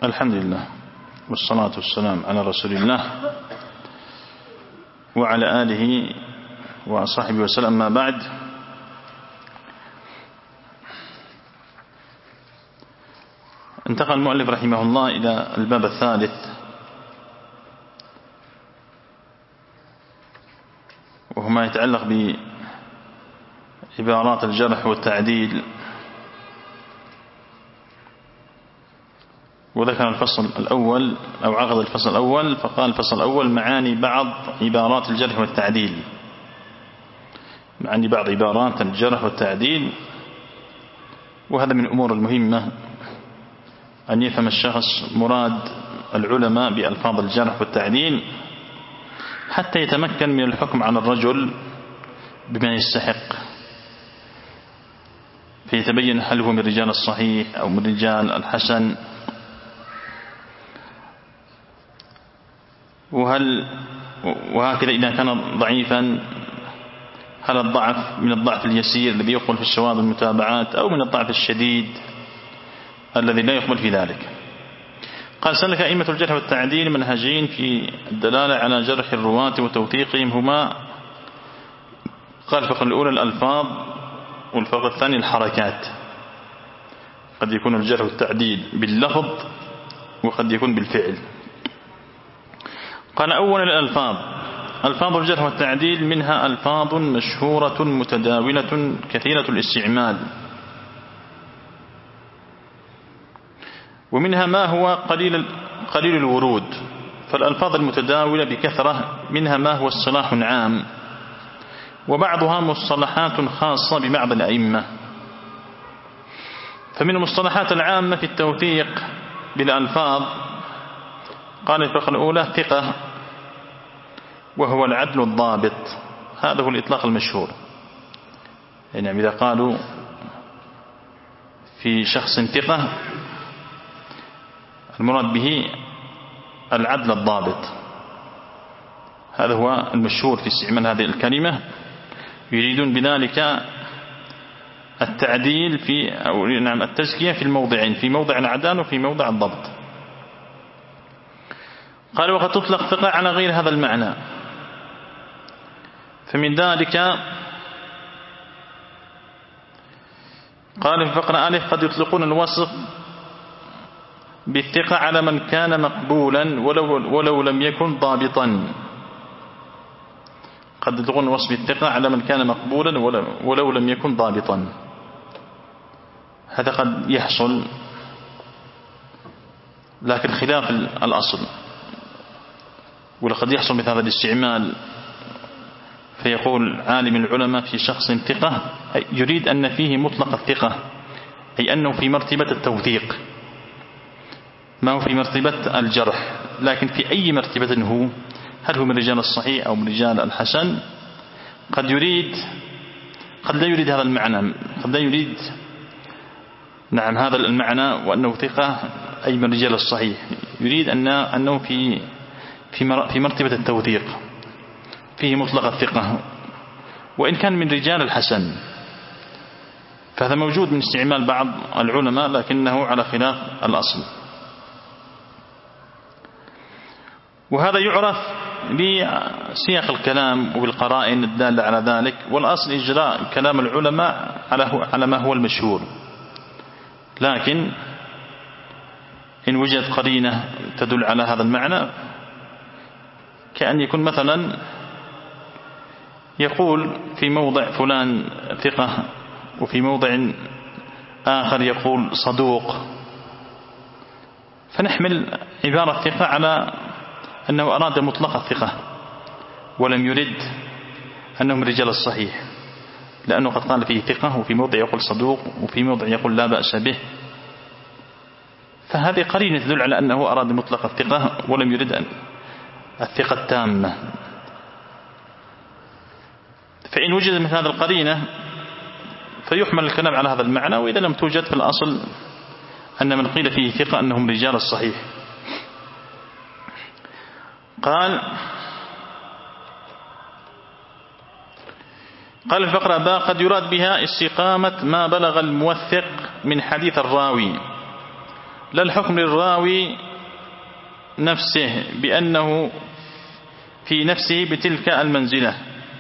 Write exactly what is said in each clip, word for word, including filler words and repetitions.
الحمد لله والصلاة والسلام على رسول الله وعلى آله وصحبه وسلم. ما بعد، انتقل المؤلف رحمه الله إلى الباب الثالث، وهو ما يتعلق بعبارات الجرح والتعديل. وذكر الفصل الأول أو عقد الفصل الأول، فقال الفصل الأول: معاني بعض عبارات الجرح والتعديل. معاني بعض عبارات الجرح والتعديل، وهذا من الأمور المهمة أن يفهم الشخص مراد العلماء بألفاظ الجرح والتعديل حتى يتمكن من الحكم على الرجل بما يستحق، فيتبين هل هو من رجال الصحيح أو من رجال الحسن، وهل وهكذا إذا كان ضعيفا هل الضعف من الضعف اليسير الذي يقبل في الشواذ والمتابعات أو من الضعف الشديد الذي لا يقبل في ذلك. قال: سلك أئمة الجرح والتعديل منهجين في الدلالة على جرح الرواة وتوثيقهم، هما قال الفقرة الأولى الألفاظ، والفقرة الثانية الحركات. قد يكون الجرح والتعديل باللفظ وقد يكون بالفعل. قال: أولا الألفاظ. ألفاظ الجرح والتعديل منها ألفاظ مشهورة متداولة كثيرة الاستعمال، ومنها ما هو قليل قليل الورود. فالألفاظ المتداولة بكثرة منها ما هو اصطلاح عام، وبعضها مصطلحات خاصة ببعض الأئمة. فمن المصطلحات العامة في التوثيق بالألفاظ قال الفقرة الأولى ثقة، وهو العدل الضابط. هذا هو الإطلاق المشهور. يعني إذا قالوا في شخص ثقة المراد به العدل الضابط، هذا هو المشهور في استعمال هذه الكلمة. يريدون بذلك التعديل في أو نعم التزكية في الموضعين، في موضع العدالة وفي موضع الضبط. قال: وقد تطلق ثقة على غير هذا المعنى، فمن ذلك قال في فقرة ألف: قد يطلقون الوصف بالثقة على من كان مقبولا ولو, ولو لم يكن ضابطا. قد يطلقون الوصف بالثقة على من كان مقبولا ولو, ولو لم يكن ضابطا. هذا قد يحصل، لكن خلاف الأصل. ولقد يحصل مثل هذا الاستعمال، فيقول عالم العلماء في شخص ثقة يريد أن فيه مطلق الثقة، أي أنه في مرتبة التوثيق، ما هو في مرتبة الجرح، لكن في أي مرتبة هو، هل هو من رجال الصحيح أو من رجال الحسن. قد يريد قد لا يريد هذا المعنى، قد لا يريد نعم هذا المعنى وأنه ثقة أي من رجال الصحيح، يريد أن أنه في في مرتبة التوثيق، فيه مطلق الثقة، وإن كان من رجال الحسن. فهذا موجود من استعمال بعض العلماء، لكنه على خلاف الأصل. وهذا يعرف بسياق الكلام وبالقرائن الدالة على ذلك، والأصل إجراء كلام العلماء على ما هو المشهور. لكن إن وجدت قرينة تدل على هذا المعنى، كأن يكون مثلا يقول في موضع فلان ثقة، وفي موضع آخر يقول صدوق، فنحمل عبارة ثقة على أنه أراد مطلق الثقة ولم يرد أنه من رجال الصحيح، لأنه قد قال فيه ثقة، وفي موضع يقول صدوق، وفي موضع يقول لا بأس به. فهذه قرينة تدل على أنه أراد مطلق الثقة ولم يرد أن الثقة التامة. فإن وجد مثل هذا القرينة فيحمل الكلام على هذا المعنى، وإذا لم توجد في الأصل أن من قيل فيه ثقة أنهم رجال الصحيح. قال قال الفقرة باء: قد يراد بها استقامة ما بلغ الموثق من حديث الراوي، لا الحكم للراوي نفسه بأنه في نفسه بتلك المنزلة.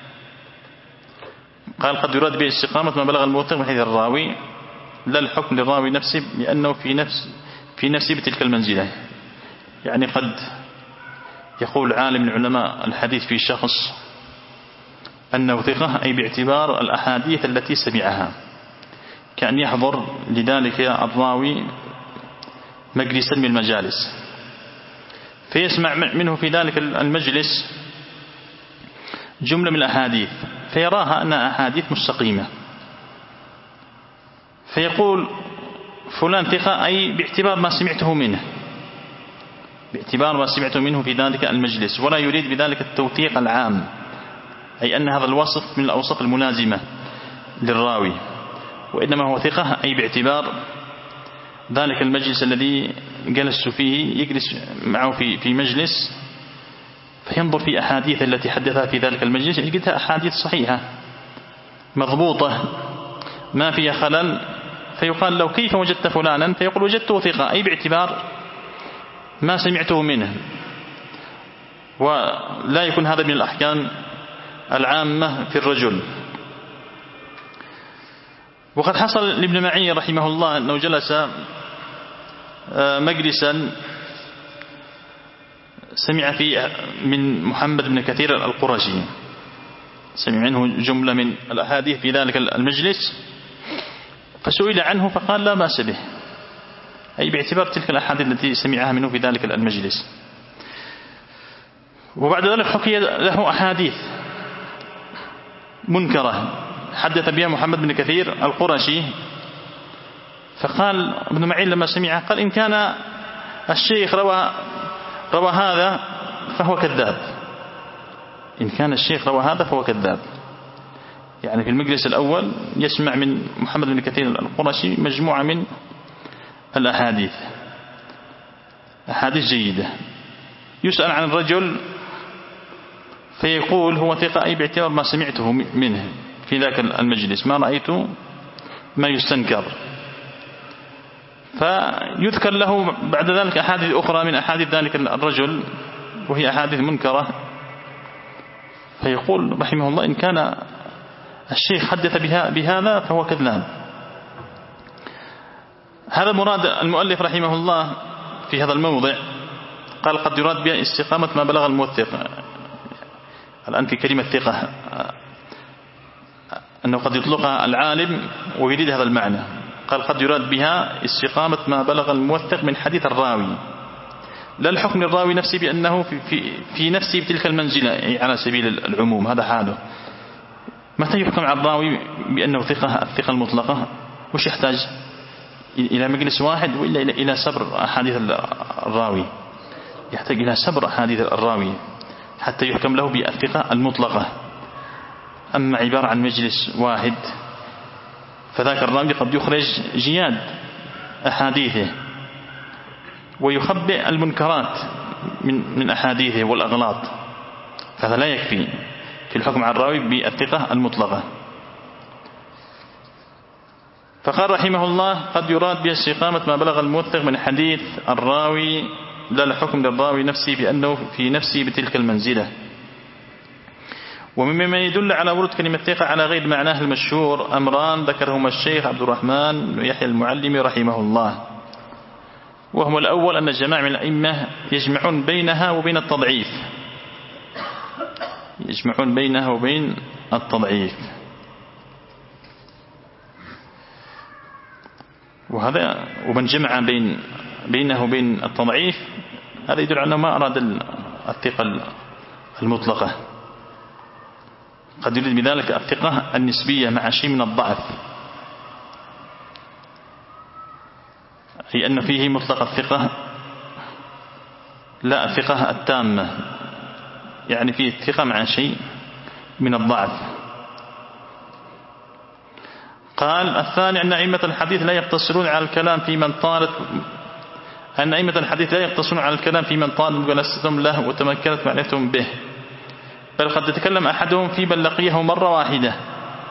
قال قد يراد به استقامة ما بلغ الموثق من حديث الراوي، لا الحكم للراوي نفسه بأنه في نفس في نفسه بتلك المنزلة. يعني قد يقول عالم من علماء الحديث في شخص أنه ثقة، أي باعتبار الأحاديث التي سمعها، كأن يحضر لذلك الراوي مجلسا من المجالس فيسمع منه في ذلك المجلس جملة من الأحاديث فيراها أنها أحاديث مستقيمة، فيقول فلان ثقة، أي باعتبار ما سمعته منه، باعتبار ما سمعته منه في ذلك المجلس، ولا يريد بذلك التوثيق العام، أي أن هذا الوصف من الأوصاف الملازمة للراوي، وإنما هو ثقة أي باعتبار ذلك المجلس الذي جلست فيه، يجلس معه في في مجلس فينظر في أحاديث التي حدثها في ذلك المجلس يجدها أحاديث صحيحة مضبوطة ما فيها خلل، فيقال له كيف وجدت فلانا؟ فيقول وجدته ثقة، أي باعتبار ما سمعته منه، ولا يكون هذا من الأحكام العامة في الرجل. وقد حصل لابن معين رحمه الله أنه جلس مجلسا سمع فيه من محمد بن كثير القرشي، سمع منه جملة من الأحاديث في ذلك المجلس، فسئل عنه فقال لا بأس به، أي باعتبار تلك الأحاديث التي سمعها منه في ذلك المجلس. وبعد ذلك حكي له أحاديث منكرة حدث بها محمد بن كثير القرشي، فقال ابن معين لما سمعها قال إن كان الشيخ روى روى هذا فهو كذاب، إن كان الشيخ روى هذا فهو كذاب. يعني في المجلس الأول يسمع من محمد بن كثير القرشي مجموعة من الأحاديث، أحاديث جيدة، يسأل عن الرجل فيقول هو ثقة، أي باعتبار ما سمعته منه في ذاك المجلس، ما رأيت ما يستنكر، فيذكر له بعد ذلك أحاديث أخرى من أحاديث ذلك الرجل وهي أحاديث منكرة، فيقول رحمه الله إن كان الشيخ حدث بها بهذا فهو كذاب. هذا مراد المؤلف رحمه الله في هذا الموضع، قال قد يراد بها استقامة ما بلغ الموثق. الآن في كلمة ثقة أنه قد يطلقها العالم ويريد هذا المعنى، قال قد يراد بها استقامة ما بلغ الموثق من حديث الراوي، لا الحكم للراوي نفسه بأنه في, في, في نفسه بتلك المنزلة، يعني على سبيل العموم هذا حاله. متى يحكم على الراوي بأنه ثقة الثقة المطلقة؟ وش يحتاج إلى مجلس واحد وإلا إلى سبر أحاديث الراوي؟ يحتاج إلى سبر أحاديث الراوي حتى يحكم له بالثقة المطلقة. أما عبارة عن مجلس واحد فذاك الراوي قد يخرج جياد أحاديثه ويخبئ المنكرات من من أحاديثه والأغلاط، فهذا لا يكفي في الحكم على الراوي بالثقة المطلقة. فقال رحمه الله قد يراد باستقامة ما بلغ الموثق من حديث الراوي، لا الحكم للراوي نفسه بأنه في نفسه بتلك المنزلة. ومما يدل على ورود كلمة ثقة على غير معناه المشهور أمران ذكرهما الشيخ عبد الرحمن بن يحيى المعلمي رحمه الله، وهو الأول أن جماعة من الأئمة يجمعون بينها وبين التضعيف، يجمعون بينها وبين التضعيف، وهذا ومن جمع بين بينه وبين التضعيف هذا يدل على أنه ما أراد الثقة المطلقة، قد يريد بذلك الثقة النسبية مع شيء من الضعف، أي أن فيه مطلق الثقة لا الثقة التامة، يعني فيه الثقة مع شيء من الضعف. قال الثاني أن أئمة الحديث لا يقتصرون على الكلام في من طالت أن أئمة الحديث لا يقتصرون على الكلام في من طالت مجالستهم له وتمكنت معرفتهم به، بل قد يتكلم أحدهم في من لقيه مرة واحدة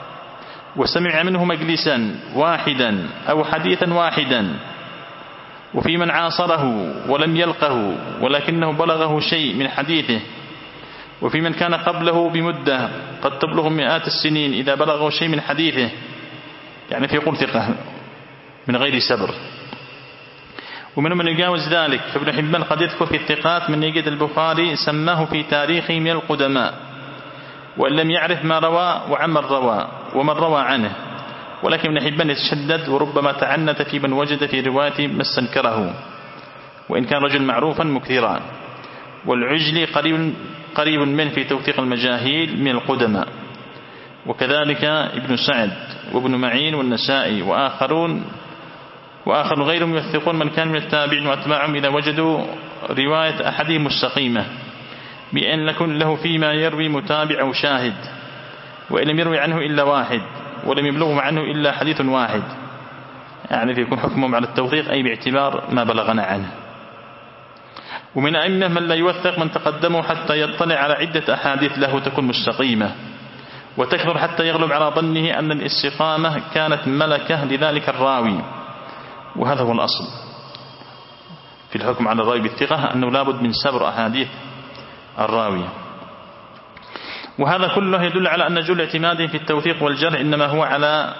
وسمع منه مجلسا واحدا أو حديثا واحدا وفي من عاصره ولم يلقه ولكنه بلغه شيء من حديثه، وفي من كان قبله بمدة قد تبلغ مئات السنين إذا بلغه شيء من حديثه، يعني في يقول ثقة من غير سبر. ومن من يجاوز ذلك، فابن حبان قد يذكر في الثقات من يجد البخاري سماه في تاريخه من القدماء، وإن لم يعرف ما روى وعمن روى ومن روى عنه، ولكن ابن حبان يتشدد وربما تعنت في من وجد في رواية ما استنكره، وإن كان رجل معروفا مكثرا. والعجلي قريب قريب منه في توثيق المجاهيل من القدماء، وكذلك ابن سعد وابن معين والنسائي وآخرون وآخر غيرهم يوثقون من كان من التابعين وأتباعهم إذا وجدوا رواية أحدهم مستقيمة بأن يكون له فيما يروي متابع أو شاهد، وإن لم يروي عنه إلا واحد ولم يبلغه عنه إلا حديث واحد، يعني فيكون حكمهم على التوثيق أي باعتبار ما بلغنا عنه. ومن أئمة من لا يوثق من تقدمه حتى يطلع على عدة أحاديث له تكون مستقيمة وتكثر حتى يغلب على ظنه أن الاستقامة كانت ملكة لذلك الراوي، وهذا هو الأصل في الحكم على الراوي بالثقة، أنه لابد من سبر أحاديث الراوي. وهذا كله يدل على أن جل اعتماده في التوثيق والجرح إنما هو على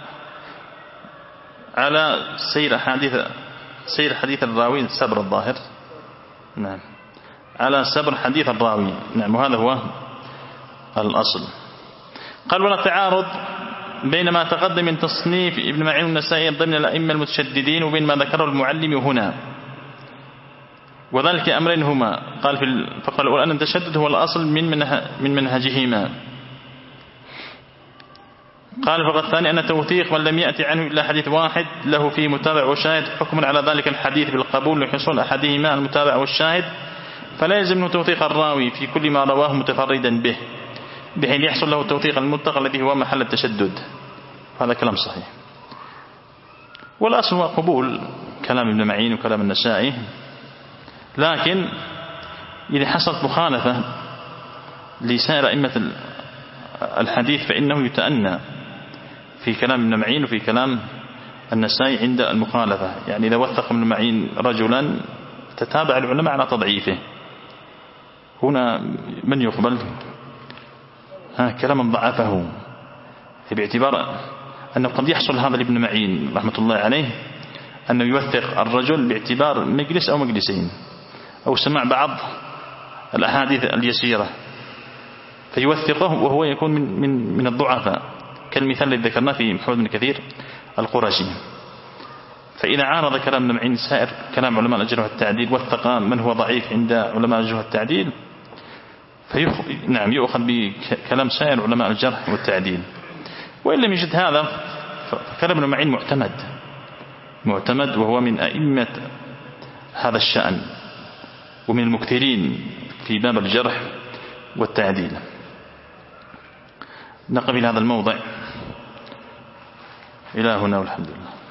على سير حديث سير حديث الراوي، سبر الظاهر، نعم، على سبر حديث الراوي، نعم، وهذا هو الأصل. قال: ولا تعارض بين ما تقدم من تصنيف ابن معين والنسائي ضمن الأئمة المتشددين وبين ما ذكره المعلم هنا، وذلك أمرين هما. قال في الفقرة الأولى أن التشدد هو الأصل من من منهجهما. قال الفقرة الثانية أن توثيق من لم يأتي عنه إلا حديث واحد له فيه متابع وشاهد حكم على ذلك الحديث بالقبول لحصول أحدهما المتابع والشاهد، فلا يلزم منه توثيق الراوي في كل ما رواه متفردا به بحين يحصل له التوثيق المطلق الذي هو محل التشدد. هذا كلام صحيح. والأصل هو قبول كلام ابن معين وكلام النسائي، لكن إذا حصلت مخالفة لسائر أئمة الحديث فإنه يتأنى في كلام ابن معين وفي كلام النسائي عند المخالفة. يعني إذا وثق ابن معين رجلا تتابع العلماء على تضعيفه، هنا من يقبل؟ ها كلاما ضعفه، باعتبار أنه قد يحصل هذا لابن معين رحمة الله عليه أنه يوثق الرجل باعتبار مجلس أو مجلسين أو سمع بعض الأحاديث اليسيرة فيوثقه وهو يكون من من من الضعفاء، كالمثال الذي ذكرناه في محمد بن كثير القرشي. فإذا عارض كلام ابن معين سائر كلام علماء الجرح والتعديل وثق من هو ضعيف عند علماء الجرح والتعديل فيخ... نعم يؤخذ بكلام سائر علماء الجرح والتعديل. وإن لم يجد هذا فكلام ابن معين معتمد معتمد وهو من أئمة هذا الشأن ومن المكثرين في باب الجرح والتعديل. نقف إلى هذا الموضع إلى هنا والحمد لله.